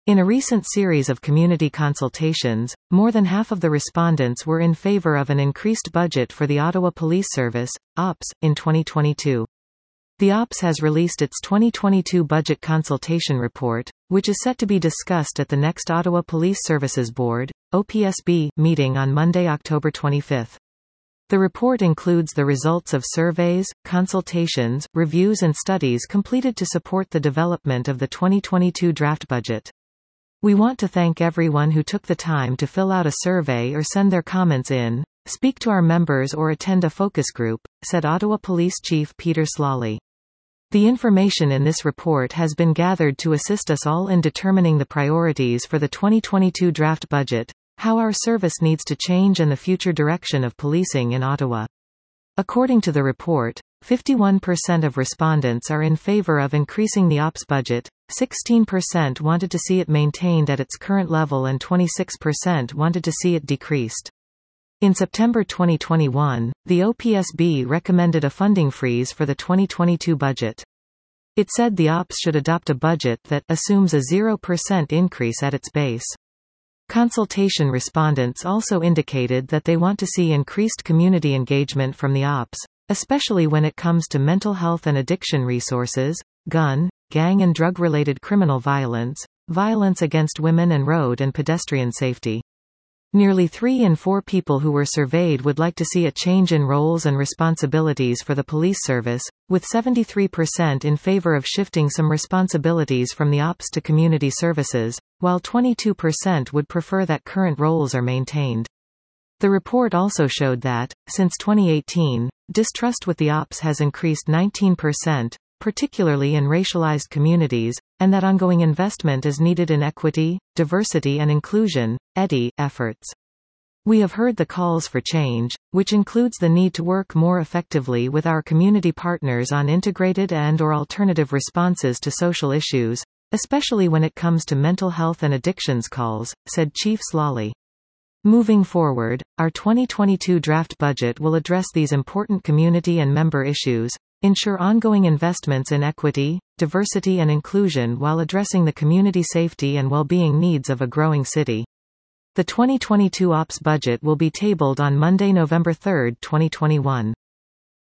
In a recent series of community consultations, more than half of the respondents were in favor of an increased budget for the Ottawa Police Service, OPS, in 2022. The OPS has released its 2022 budget consultation report, which is set to be discussed at the next Ottawa Police Services Board, OPSB, meeting on Monday, October 25. The report includes the results of surveys, consultations, reviews and studies completed to support the development of the 2022 draft budget. We want to thank everyone who took the time to fill out a survey or send their comments in, speak to our members or attend a focus group, said Ottawa Police Chief Peter Slawley. The information in this report has been gathered to assist us all in determining the priorities for the 2022 draft budget, how our service needs to change and the future direction of policing in Ottawa. According to the report, 51% of respondents are in favor of increasing the OPS budget, 16% wanted to see it maintained at its current level and 26% wanted to see it decreased. In September 2021, the OPSB recommended a funding freeze for the 2022 budget. It said the OPS should adopt a budget that assumes a 0% increase at its base. Consultation respondents also indicated that they want to see increased community engagement from the OPS, especially when it comes to mental health and addiction resources, gun, gang and drug-related criminal violence, violence against women and road and pedestrian safety. Nearly 3 in 4 people who were surveyed would like to see a change in roles and responsibilities for the police service, with 73% in favor of shifting some responsibilities from the OPS to community services, while 22% would prefer that current roles are maintained. The report also showed that, since 2018, distrust with the OPS has increased 19%, particularly in racialized communities, and that ongoing investment is needed in equity, diversity and inclusion, EDI, efforts. We have heard the calls for change, which includes the need to work more effectively with our community partners on integrated and/or alternative responses to social issues, especially when it comes to mental health and addictions calls, said Chief Slawley. Moving forward, our 2022 draft budget will address these important community and member issues, ensure ongoing investments in equity, diversity and inclusion while addressing the community safety and well-being needs of a growing city. The 2022 OPS budget will be tabled on Monday, November 3, 2021.